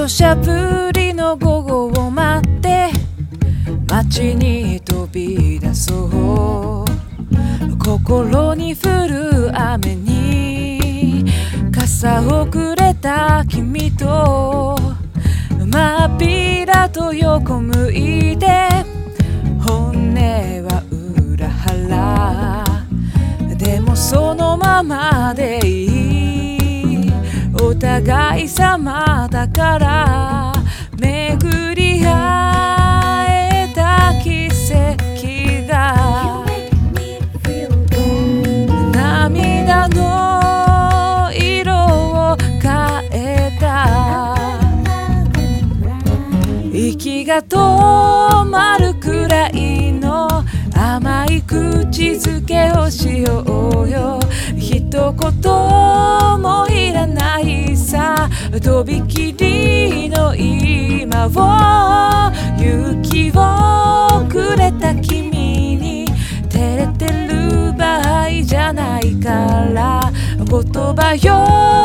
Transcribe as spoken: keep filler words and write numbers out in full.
土砂降りの午後を待って街に飛び出そう。心に降る雨に傘をくれた君とまっぴらと横向いて本音は裏腹でもそのままでいい。お互い様だから巡り会えた奇跡が涙の色を変えた。息が止まるくらいの甘い口づけをしようよ。一言もいらないさ。とびきりの今を勇気をくれた君に照れてる場合じゃないから。言葉よ